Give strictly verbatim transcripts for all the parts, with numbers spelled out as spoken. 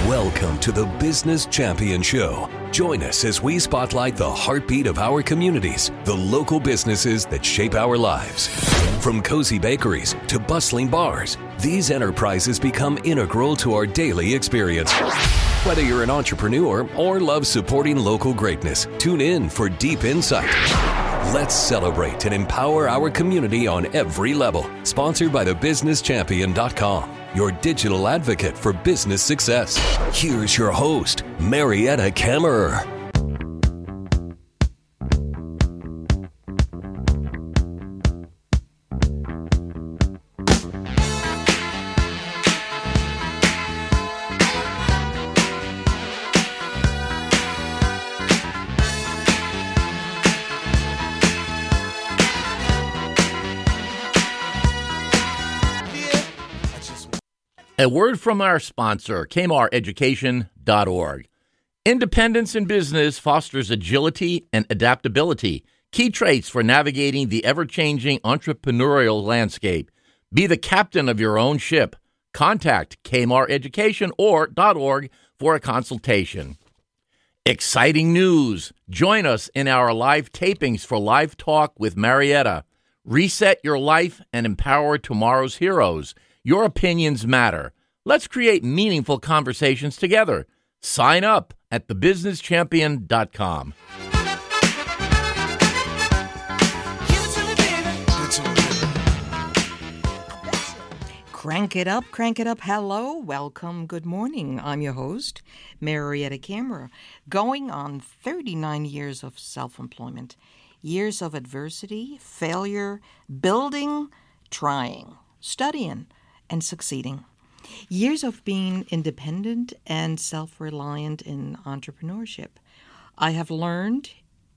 Welcome to the Business Champion Show. Join us as we spotlight the heartbeat of our communities, the local businesses that shape our lives. From cozy bakeries to bustling bars, these enterprises become integral to our daily experience. Whether you're an entrepreneur or love supporting local greatness, tune in for deep insight. Let's celebrate and empower our community on every level. Sponsored by the business champion dot com, your digital advocate for business success. Here's your host, Marietta Kammerer. A word from our sponsor, Kamar Education dot org. Independence in business fosters agility and adaptability, key traits for navigating the ever-changing entrepreneurial landscape. Be the captain of your own ship. Contact Kamar Education dot org for a consultation. Exciting news! Join us in our live tapings for Live Talk with Marietta. Reset your life and empower tomorrow's heroes. Your opinions matter. Let's create meaningful conversations together. Sign up at the business champion dot com. Crank it up, crank it up. Hello, welcome, good morning. I'm your host, Marietta Kammerer. Going on thirty-nine years of self-employment, years of adversity, failure, building, trying, studying, and succeeding. Years of being independent and self-reliant in entrepreneurship. I have learned,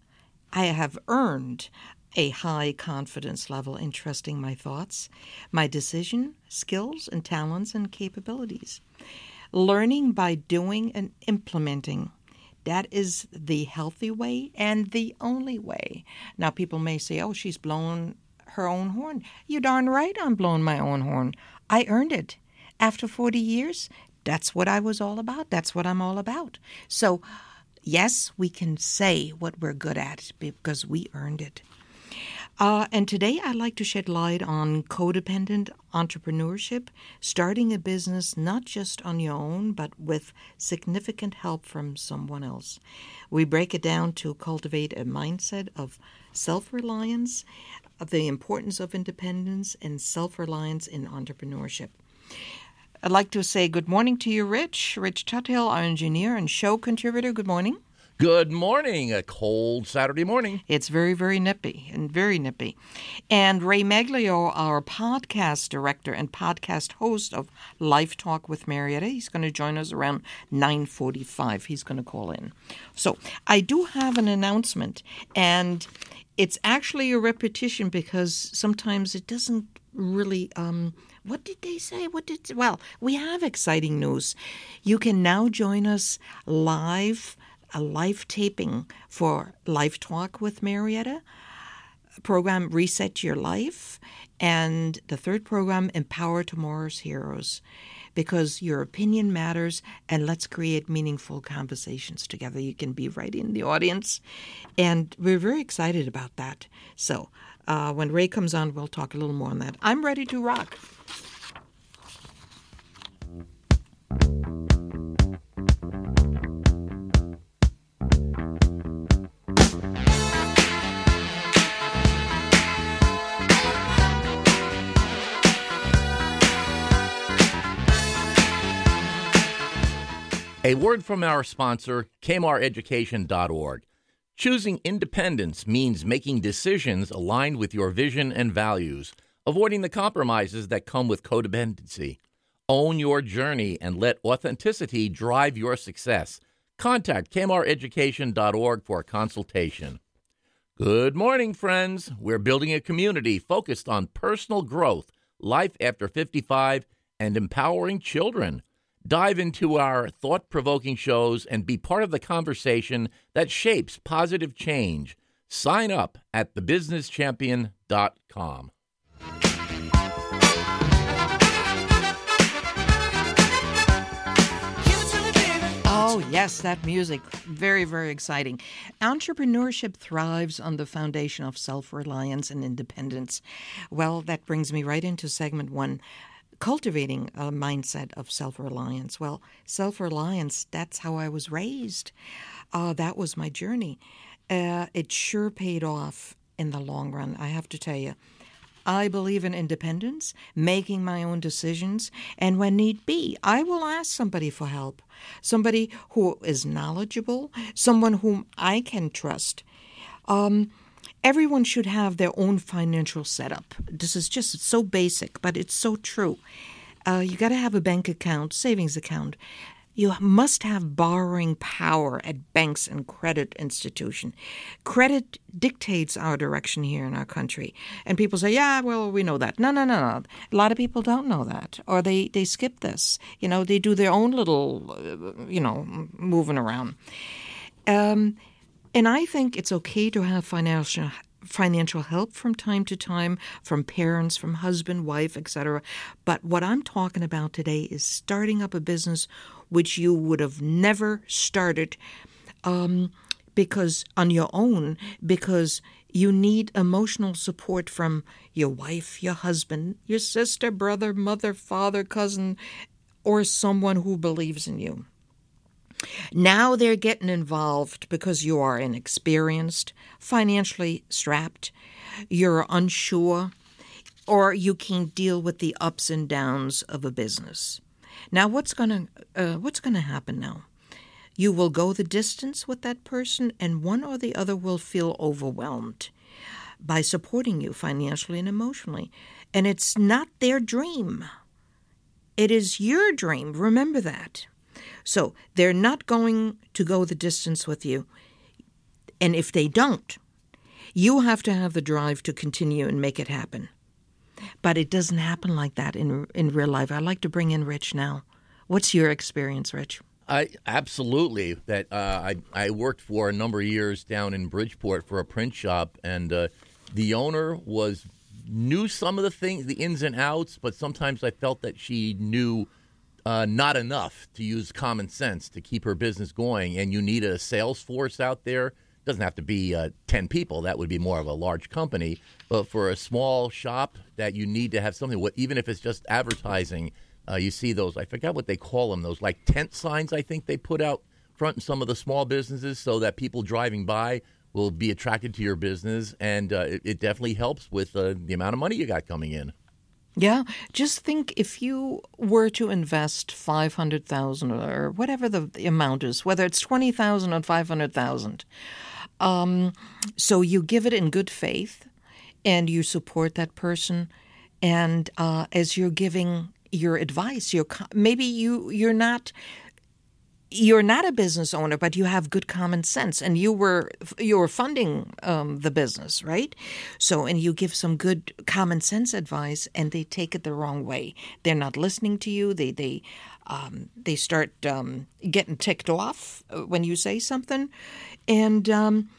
I have earned a high confidence level in trusting my thoughts, my decision, skills, and talents and capabilities. Learning by doing and implementing. That is the healthy way and the only way. Now, people may say, oh, she's blowing her own horn. You're darn right I'm blowing my own horn. I earned it. After forty years, that's what I was all about. That's what I'm all about. So, yes, we can say what we're good at because we earned it. Uh, and today I'd like to shed light on codependent entrepreneurship, starting a business not just on your own, but with significant help from someone else. We break it down to cultivate a mindset of self-reliance, of the importance of independence and self-reliance in entrepreneurship. I'd like to say good morning to you, Rich. Rich Tuthill, our engineer and show contributor. Good morning. Good morning. A cold Saturday morning. It's very, very nippy and very nippy. And Ray Maglio, our podcast director and podcast host of Live Talk with Marietta, he's going to join us around nine forty-five. He's going to call in. So I do have an announcement, and it's actually a repetition because sometimes it doesn't really, um, what did they say? What did, well, we have exciting news. You can now join us live, a live taping for Live Talk with Marietta, program Reset Your Life, and the third program, Empower Tomorrow's Heroes. Because your opinion matters, and let's create meaningful conversations together. You can be right in the audience, and we're very excited about that. So uh, when Ray comes on, we'll talk a little more on that. I'm ready to rock. A word from our sponsor, Kamar Education dot org. Choosing independence means making decisions aligned with your vision and values, avoiding the compromises that come with codependency. Own your journey and let authenticity drive your success. Contact Kamar Education dot org for a consultation. Good morning, friends. We're building a community focused on personal growth, life after fifty-five, and empowering children. Dive into our thought-provoking shows and be part of the conversation that shapes positive change. Sign up at the business champion dot com. Yes, that music. Very, very exciting. Entrepreneurship thrives on the foundation of self-reliance and independence. Well, that brings me right into segment one. Cultivating a mindset of self-reliance. Well, self-reliance, that's how I was raised. Uh, that was my journey. Uh, it sure paid off in the long run, I have to tell you. I believe in independence, making my own decisions, and when need be, I will ask somebody for help. Somebody who is knowledgeable, someone whom I can trust. Um, everyone should have their own financial setup. This is just so basic, but it's so true. Uh, you got to have a bank account, savings account. You must have borrowing power at banks and credit institutions. Credit dictates our direction here in our country. And people say, yeah, well, we know that. No, no, no, no. A lot of people don't know that. Or they, they skip this. You know, they do their own little, uh, you know, moving around. Um, and I think it's okay to have financial financial help from time to time, from parents, from husband, wife, et cetera. But what I'm talking about today is starting up a business which you would have never started um, because on your own, because you need emotional support from your wife, your husband, your sister, brother, mother, father, cousin, or someone who believes in you. Now they're getting involved because you are inexperienced, financially strapped, you're unsure, or you can't deal with the ups and downs of a business. Now, what's gonna uh, what's gonna happen now? You will go the distance with that person, and one or the other will feel overwhelmed by supporting you financially and emotionally. And it's not their dream. It is your dream. Remember that. So they're not going to go the distance with you. And if they don't, you have to have the drive to continue and make it happen. But it doesn't happen like that in in real life. I'd like to bring in Rich now. What's your experience, Rich? I absolutely. That uh, I I worked for a number of years down in Bridgeport for a print shop, and uh, the owner was knew some of the things, the ins and outs, but sometimes I felt that she knew uh, not enough to use common sense to keep her business going. And you need a sales force out there. It doesn't have to be uh, ten people. That would be more of a large company. But for a small shop, that you need to have something, even if it's just advertising. Uh, you see those, I forgot what they call them, those like tent signs I think they put out front in some of the small businesses so that people driving by will be attracted to your business. And uh, it, it definitely helps with uh, the amount of money you got coming in. Yeah, just think if you were to invest five hundred thousand dollars or whatever the, the amount is, whether it's twenty thousand dollars or five hundred thousand dollars, um, so you give it in good faith and you support that person. And uh, as you're giving your advice, you're maybe you you're not you're not a business owner, but you have good common sense, and you were you were funding um, the business, right? So, and you give some good common sense advice, and they take it the wrong way. They're not listening to you. They they um, they start um, getting ticked off when you say something, and um,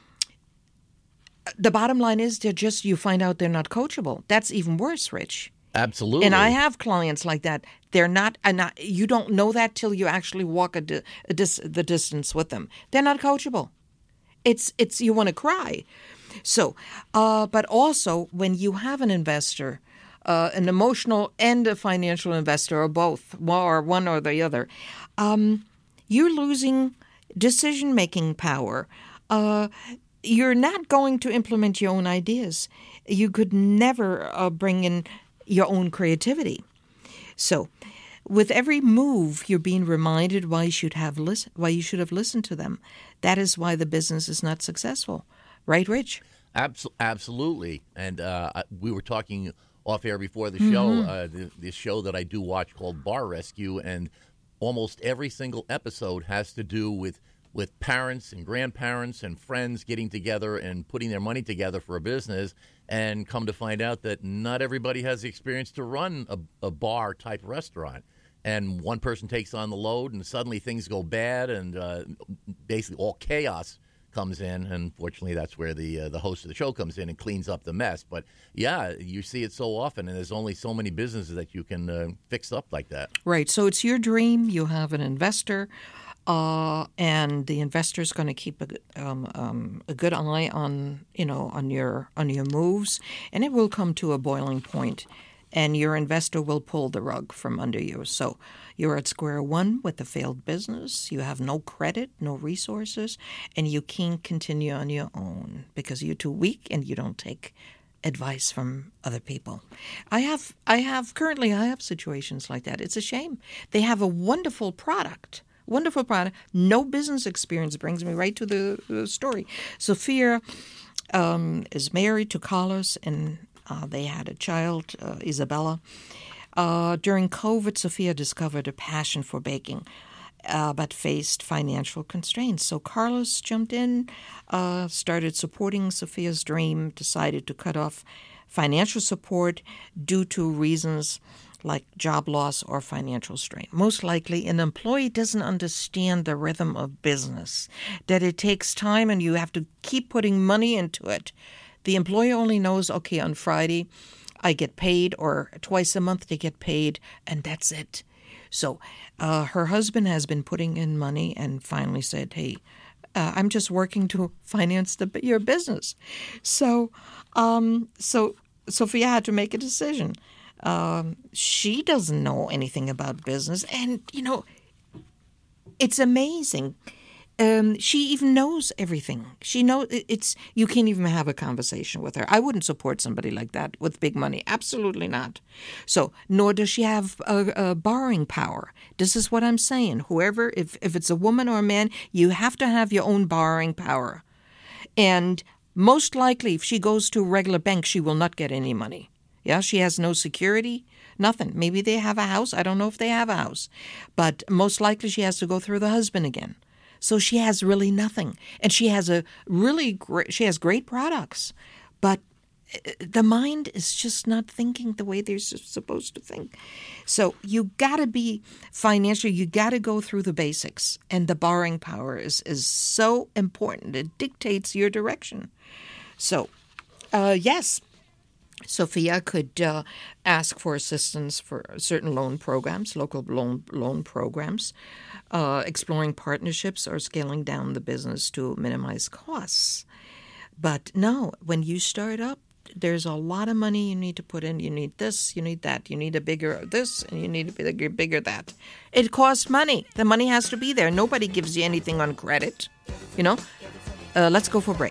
the bottom line is they're just you find out they're not coachable. That's even worse, Rich. Absolutely. And I have clients like that. They're not, and not you don't know that till you actually walk a, di- a dis, the distance with them. They're not coachable. It's it's you want to cry. So, uh, but also when you have an investor, uh, an emotional and a financial investor, or both, or one or the other, um, you're losing decision-making power. Uh, you're not going to implement your own ideas. You could never uh, bring in your own creativity. So, with every move, you're being reminded why you should have listen, why you should have listened to them. That is why the business is not successful, right, Rich? Abs- absolutely. And uh, we were talking off air before the Mm-hmm. show, uh, the, the show that I do watch called Bar Rescue, and almost every single episode has to do with with parents and grandparents and friends getting together and putting their money together for a business, and come to find out that not everybody has the experience to run a, a bar-type restaurant. And one person takes on the load, and suddenly things go bad, and uh, basically all chaos comes in. And fortunately, that's where the uh, the host of the show comes in and cleans up the mess. But, yeah, you see it so often, and there's only so many businesses that you can uh, fix up like that. Right. So it's your dream. You have an investor. Uh, and the investor is going to keep a, um, um, a good eye on, you know, on your on your moves, and it will come to a boiling point, and your investor will pull the rug from under you. So you're at square one with a failed business. You have no credit, no resources, and you can't continue on your own because you're too weak and you don't take advice from other people. I have, I have currently, I have situations like that. It's a shame. They have a wonderful product. Wonderful product. No business experience brings me right to the, the story. Sophia um, is married to Carlos, and uh, they had a child, uh, Isabella. Uh, during COVID, Sophia discovered a passion for baking, uh, but faced financial constraints. So Carlos jumped in, uh, started supporting Sophia's dream, decided to cut off financial support due to reasons like job loss or financial strain. Most likely, an employee doesn't understand the rhythm of business, that it takes time and you have to keep putting money into it. The employee only knows, okay, on Friday I get paid, or twice a month they get paid, and that's it. So uh, her husband has been putting in money and finally said, hey, uh, I'm just working to finance the, your business. So, um, so Sophia had to make a decision. Um, she doesn't know anything about business. And, you know, it's amazing. Um, she even knows everything. She knows it's, you can't even have a conversation with her. I wouldn't support somebody like that with big money. Absolutely not. So, nor does she have a, a borrowing power. This is what I'm saying. Whoever, if, if it's a woman or a man, you have to have your own borrowing power. And most likely, if she goes to a regular bank, she will not get any money. Yeah, she has no security, nothing. Maybe they have a house. I don't know if they have a house. But most likely she has to go through the husband again. So she has really nothing. And she has a really great, she has great products. But the mind is just not thinking the way they're supposed to think. So you got to be financial. You got to go through the basics. And the borrowing power is, is so important. It dictates your direction. So, uh, yes. Sophia could uh, ask for assistance for certain loan programs, local loan loan programs, uh, exploring partnerships or scaling down the business to minimize costs. But no, when you start up, there's a lot of money you need to put in. You need this, you need that, you need a bigger this, and you need a bigger, bigger that. It costs money. The money has to be there. Nobody gives you anything on credit, you know. Uh, let's go for a break.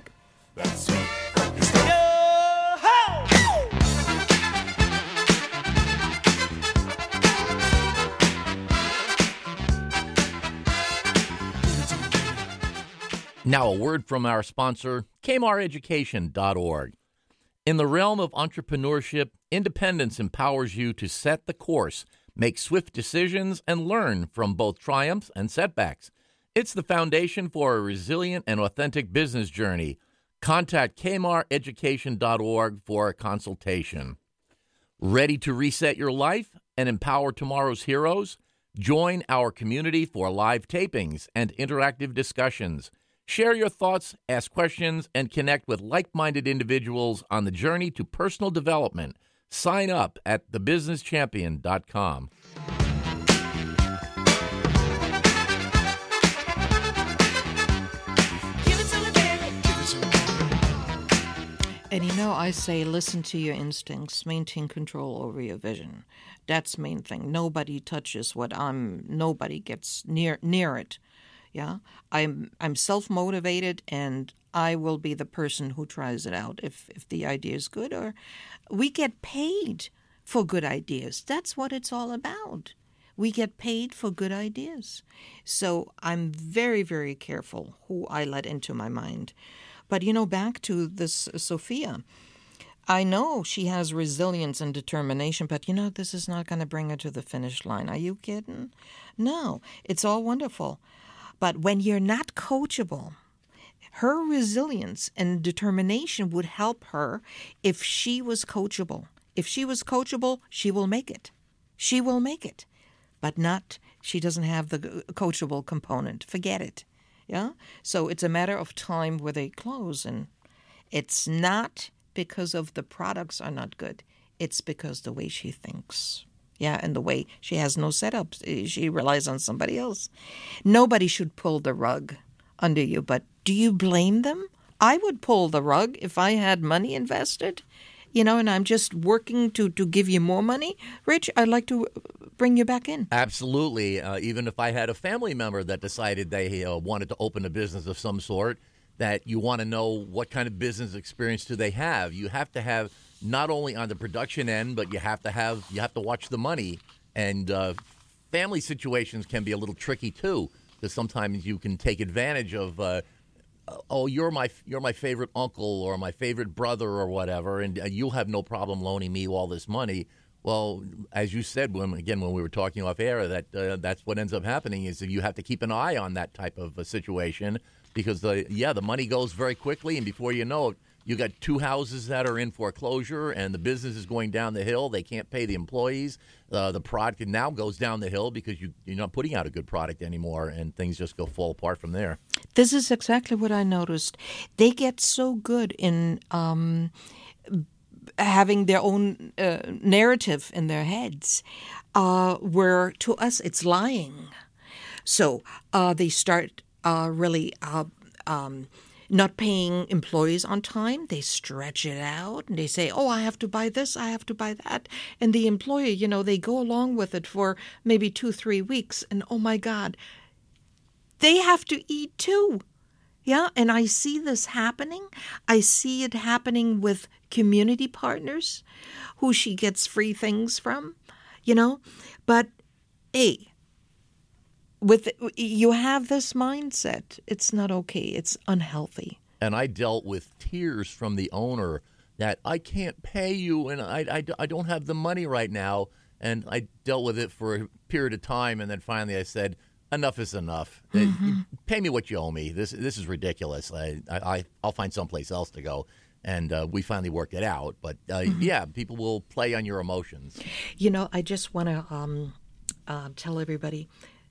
Now, a word from our sponsor, Kmart Education dot org. In the realm of entrepreneurship, independence empowers you to set the course, make swift decisions, and learn from both triumphs and setbacks. It's the foundation for a resilient and authentic business journey. Contact Kmart Education dot org for a consultation. Ready to reset your life and empower tomorrow's heroes? Join our community for live tapings and interactive discussions. Share your thoughts, ask questions, and connect with like-minded individuals on the journey to personal development. Sign up at the business champion dot com. And you know, I say listen to your instincts, maintain control over your vision. That's the main thing. Nobody touches what I'm, nobody gets near near it. Yeah, I'm I'm self-motivated, and I will be the person who tries it out if, if the idea is good. Or we get paid for good ideas. That's what it's all about. We get paid for good ideas. So I'm very, very careful who I let into my mind. But, you know, back to this Sophia. I know she has resilience and determination, but, you know, this is not going to bring her to the finish line. Are you kidding? No, it's all wonderful. But when you're not coachable, her resilience and determination would help her if she was coachable. If she was coachable, she will make it. She will make it. But not, she doesn't have the coachable component. Forget it. Yeah? So it's a matter of time where they close. And it's not because of the products are not good. It's because the way she thinks. Yeah, and the way she has no setup, she relies on somebody else. Nobody should pull the rug under you, but do you blame them? I would pull the rug if I had money invested, you know, and I'm just working to, to give you more money. Rich, I'd like to bring you back in. Absolutely. Uh, even if I had a family member that decided they uh, wanted to open a business of some sort, that you want to know what kind of business experience do they have. You have to have not only on the production end, but you have to have you have to watch the money. And uh, family situations can be a little tricky too, because sometimes you can take advantage of. Uh, oh, you're my you're my favorite uncle or my favorite brother or whatever, and you'll have no problem loaning me all this money. Well, as you said, when again when we were talking off air, that uh, that's what ends up happening is that you have to keep an eye on that type of a situation because the yeah the money goes very quickly, and before you know it, you got two houses that are in foreclosure, and the business is going down the hill. They can't pay the employees. Uh, the product now goes down the hill because you, you're not putting out a good product anymore, and things just go fall apart from there. This is exactly what I noticed. They get so good in um, having their own uh, narrative in their heads, uh, where to us it's lying. So uh, they start uh, really uh, um, not paying employees on time. They stretch it out and they say, oh, I have to buy this, I have to buy that. And the employer, you know, they go along with it for maybe two, three weeks. And oh, my God, they have to eat too. Yeah, and I see this happening. I see it happening with community partners who she gets free things from, you know. But, hey, with you have this mindset, it's not okay. It's unhealthy. And I dealt with tears from the owner that I can't pay you and I, I, I don't have the money right now. And I dealt with it for a period of time. And then finally I said, enough is enough. Mm-hmm. Pay me what you owe me. This this is ridiculous. I, I, I'll find someplace else to go. And uh, we finally worked it out. But, uh, mm-hmm. yeah, people will play on your emotions. You know, I just want to um, uh, tell everybody,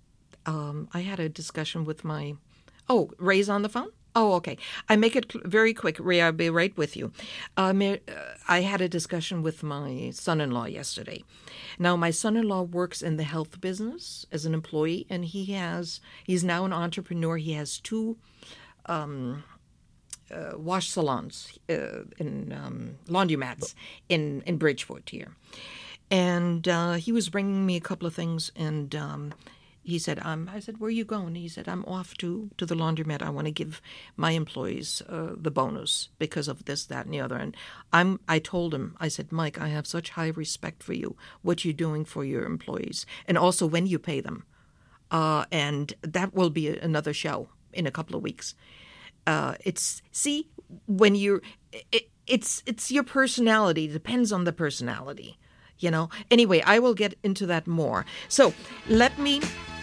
um, I had a discussion with my – oh, Ray's on the phone? Oh, okay. I make it very quick. Ray, I'll be right with you. Um, I had a discussion with my son-in-law yesterday. Now, my son-in-law works in the health business as an employee, and he has he's now an entrepreneur. He has two um, uh, wash salons, uh, in um, laundromats in, in Bridgefoot here. And uh, he was bringing me a couple of things, and um, he said, um, I said, where are you going? He said, I'm off to, to the laundromat. I want to give my employees uh, the bonus because of this, that, and the other. And I'm, I told him, I said, Mike, I have such high respect for you, what you're doing for your employees, and also when you pay them. Uh, and that will be another show in a couple of weeks. Uh, it's, see, when you're, it, it's, it's your personality. It depends on the personality, you know. Anyway, I will get into that more. So let me...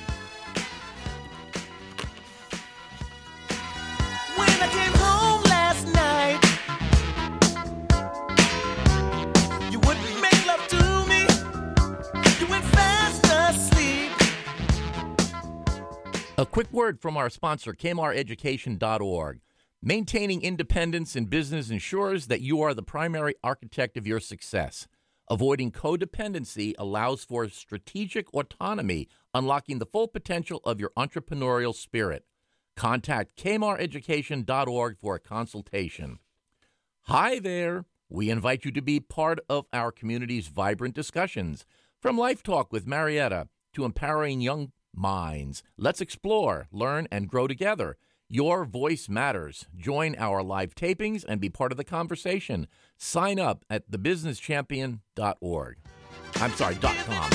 A quick word from our sponsor, Kmart Education dot org. Maintaining independence in business ensures that you are the primary architect of your success. Avoiding codependency allows for strategic autonomy, unlocking the full potential of your entrepreneurial spirit. Contact Kmart Education dot org for a consultation. Hi there. We invite you to be part of our community's vibrant discussions. From Life Talk with Marietta to empowering young minds. Let's explore, learn, and grow together. Your voice matters. Join our live tapings and be part of the conversation. Sign up at the business champion dot org. I'm sorry, .com.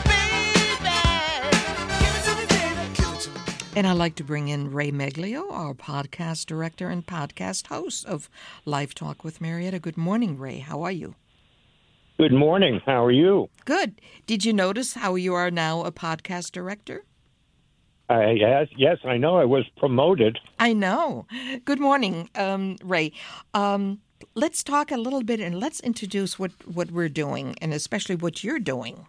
And I'd like to bring in Ray Meglio, our podcast director and podcast host of Live Talk with Marietta. Good morning, Ray. How are you? Good morning. How are you? Good. Did you notice how you are now a podcast director? Uh, yes, yes, I know. I was promoted. I know. Good morning, um, Ray. Um, let's talk a little bit and let's introduce what, what we're doing and especially what you're doing.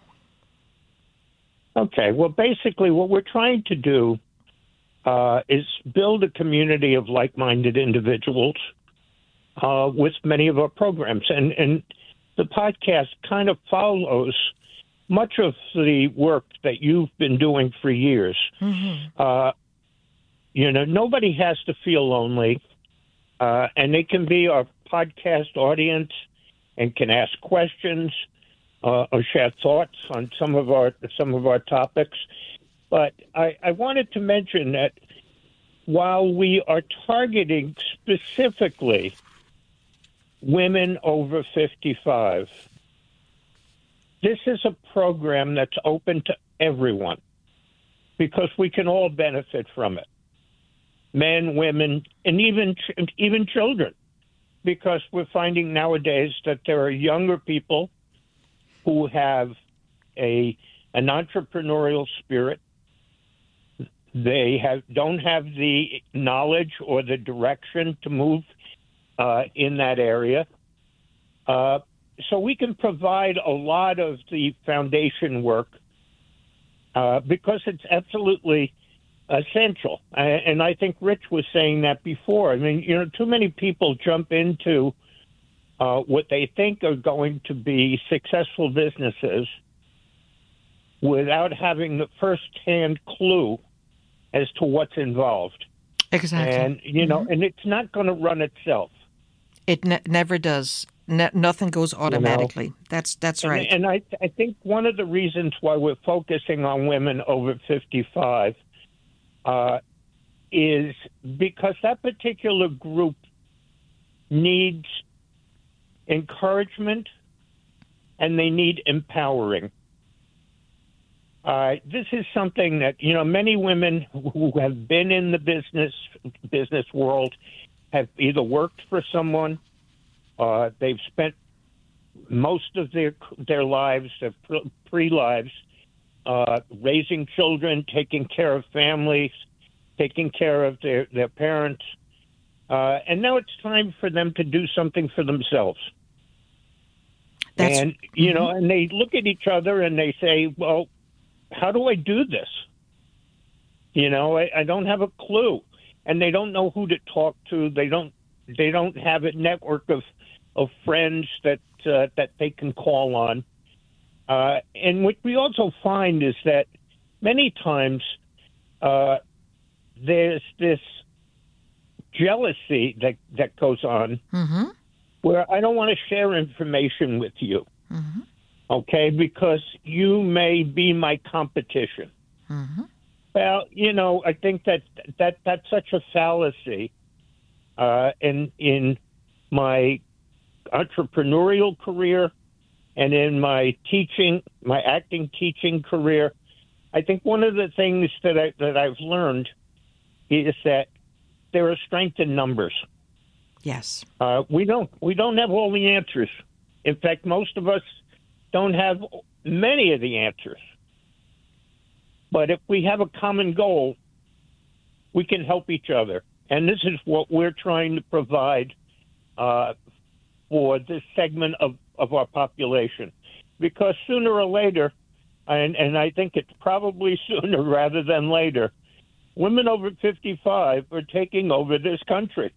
Okay. Well, basically what we're trying to do uh, is build a community of like-minded individuals uh, with many of our programs. And, and the podcast kind of follows much of the work that you've been doing for years. Mm-hmm. Uh, you know, nobody has to feel lonely, uh, and they can be our podcast audience and can ask questions uh, or share thoughts on some of our some of our topics. But I, I wanted to mention that while we are targeting specifically women over fifty-five, this is a program that's open to everyone because we can all benefit from it. Men, women, and even even children, because we're finding nowadays that there are younger people who have a an entrepreneurial spirit. They have don't have the knowledge or the direction to move uh, in that area. Uh, so we can provide a lot of the foundation work uh, because it's absolutely essential. And I think Rich was saying that before. I mean, you know, too many people jump into uh, what they think are going to be successful businesses without having the first-hand clue as to what's involved. Exactly. And, you know, mm-hmm. and it's not going to run itself. It ne- never does. Ne- nothing goes automatically. You know? That's that's right. And, and I, I think one of the reasons why we're focusing on women over fifty-five uh, is because that particular group needs encouragement and they need empowering. Uh, this is something that, you know, many women who have been in the business business world have either worked for someone, uh, they've spent most of their their lives, their pre-lives, uh, raising children, taking care of families, taking care of their, their parents, uh, and now it's time for them to do something for themselves. That's, and, you mm-hmm. know, and they look at each other and they say, well, how do I do this? You know, I, I don't have a clue, and they don't know who to talk to. They don't. They don't have a network of of friends that uh, that they can call on. Uh, and what we also find is that many times uh, there's this jealousy that that goes on, mm-hmm. where I don't want to share information with you. Mm-hmm. Okay, because you may be my competition. Mm-hmm. Well, you know, I think that, that that's such a fallacy. Uh, in in my entrepreneurial career and in my teaching, my acting teaching career, I think one of the things that I that I've learned is that there are strength in numbers. Yes, uh, we don't we don't have all the answers. In fact, most of us don't have many of the answers. But if we have a common goal, we can help each other. And this is what we're trying to provide uh, for this segment of, of our population. Because sooner or later, and, and I think it's probably sooner rather than later, women over fifty-five are taking over this country.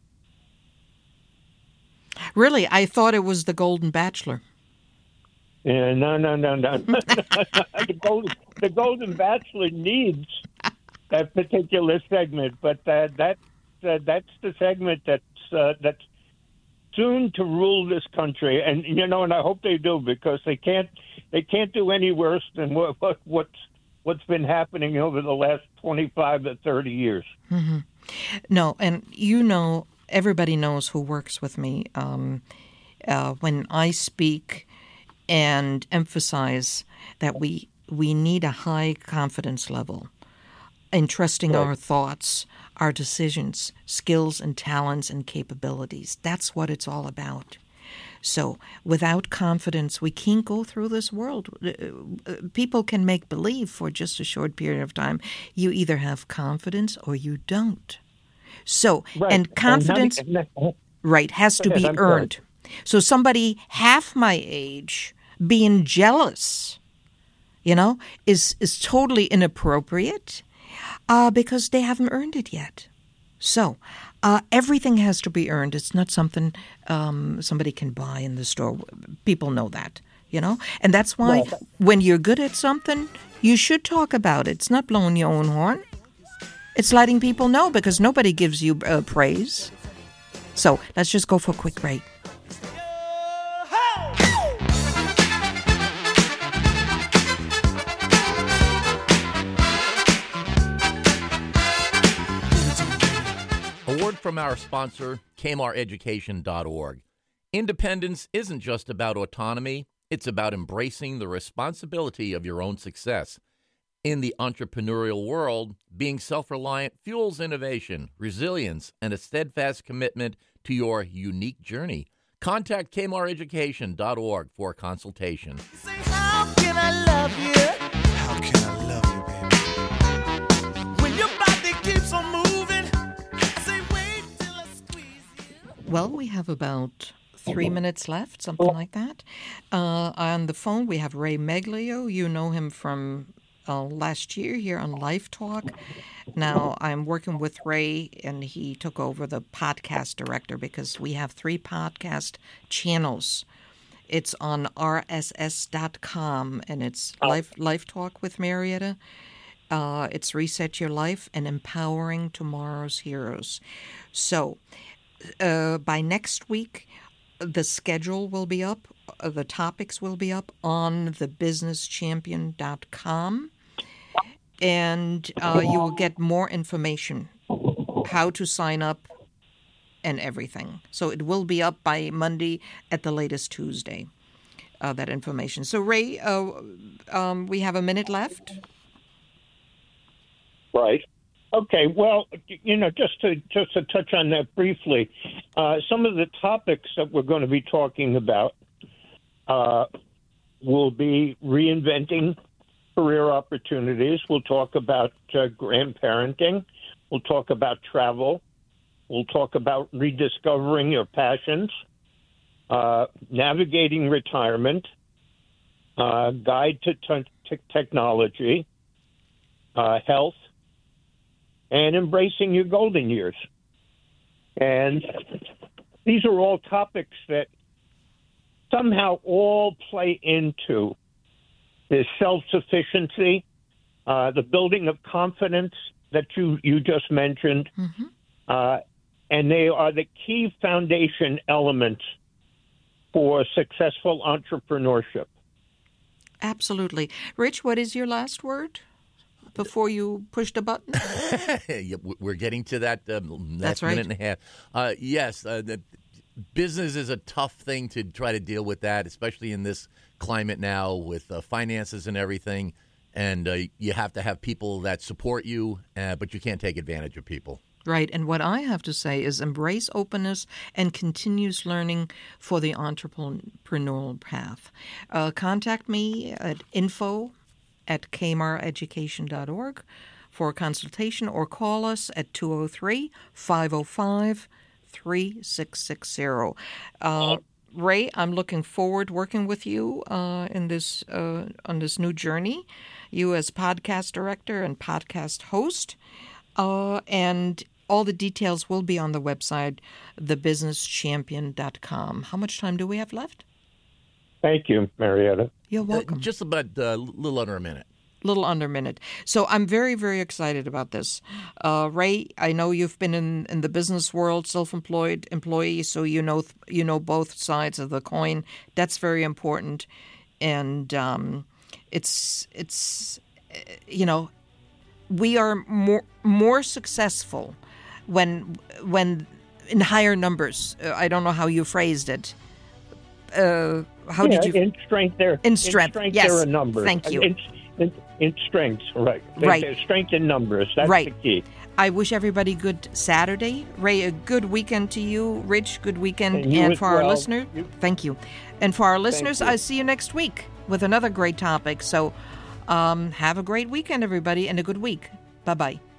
Really? I thought it was the Golden Bachelor. Yeah, no, no, no, no. the, Golden, the Golden Bachelor needs that particular segment, but uh, that uh, that's the segment that's uh, that's soon to rule this country, and you know, and I hope they do, because they can't they can't do any worse than what, what what's what's been happening over the last twenty-five to thirty years. Mm-hmm. No, and you know, everybody knows who works with me. Um, uh, when I speak and emphasize that we we need a high confidence level in trusting right. our thoughts, our decisions, skills and talents and capabilities. That's what it's all about. So without confidence, we can't go through this world. People can make believe for just a short period of time. You either have confidence or you don't. So, right. and confidence, and not, and not, right, has to be I'm earned. sorry. So somebody half my age being jealous, you know, is is totally inappropriate uh, because they haven't earned it yet. So uh, everything has to be earned. It's not something um, somebody can buy in the store. People know that, you know? And that's why Well, when you're good at something, you should talk about it. It's not blowing your own horn. It's letting people know because nobody gives you uh, praise. So let's just go for a quick break. A word from our sponsor, Kmart Education dot org. Independence isn't just about autonomy, it's about embracing the responsibility of your own success. In the entrepreneurial world, being self-reliant fuels innovation, resilience, and a steadfast commitment to your unique journey. Contact Kmart Education dot org for a consultation. Say, how can I love you? How can I love you, baby? When your body keeps on moving, say, wait till I squeeze you. Well, we have about three minutes left, something like that. Uh, on the phone, we have Ray Meglio. You know him from uh, last year here on Life Talk. Now, I'm working with Ray, and he took over the podcast director because we have three podcast channels. It's on R S S dot com, and it's Life, Life Talk with Marietta. Uh, it's Reset Your Life and Empowering Tomorrow's Heroes. So, uh, by next week, the schedule will be up. Uh, the topics will be up on the business champion dot com. And uh, you will get more information, how to sign up and everything. So it will be up by Monday at the latest Tuesday, uh, that information. So, Ray, uh, um, we have a minute left. Right. Okay. Well, you know, just to just to touch on that briefly, uh, some of the topics that we're going to be talking about uh, will be reinventing career opportunities. We'll talk about uh, grandparenting. We'll talk about travel. We'll talk about rediscovering your passions, uh, navigating retirement, uh, guide to t- t- technology, uh, health, and embracing your golden years. And these are all topics that somehow all play into the self-sufficiency, uh, the building of confidence that you, you just mentioned, Mm-hmm. uh, and they are the key foundation elements for successful entrepreneurship. Absolutely. Rich, what is your last word before you push the button? Yeah, we're getting to that um, That's next right. minute and a half. Uh, yes, uh, the business is a tough thing to try to deal with that, especially in this climate now with uh, finances and everything. And uh, you have to have people that support you, uh, but you can't take advantage of people. Right. And what I have to say is embrace openness and continuous learning for the entrepreneurial path. Uh, contact me at info at Kmart Education dot org for a consultation, or call us at two oh three, five oh five, three six six zero. Uh, Ray, I'm looking forward working with you uh, in this uh, on this new journey. You as podcast director and podcast host, uh, and all the details will be on the website, the business champion dot com. How much time do we have left? Thank you, Marietta. You're Uh, welcome. just about a uh, little under a minute. Little under a minute. So I'm very, very excited about this. Uh, Ray, I know you've been in, in the business world, self-employed employee, so you know you know both sides of the coin. That's very important, and um, it's it's you know we are more more successful when when in higher numbers. Uh, I don't know how you phrased it. Uh, how yeah, did you? in strength there? In strength, yes. there are numbers. Thank you. In, in, in strength, right? Right. There's strength in numbers. That's Right. the key. I wish everybody good Saturday. Ray, a good weekend to you. Rich, good weekend. And you as for our well. listener, You- thank you. And for our listeners, you. I see you next week with another great topic. So um, have a great weekend, everybody, and a good week. Bye-bye.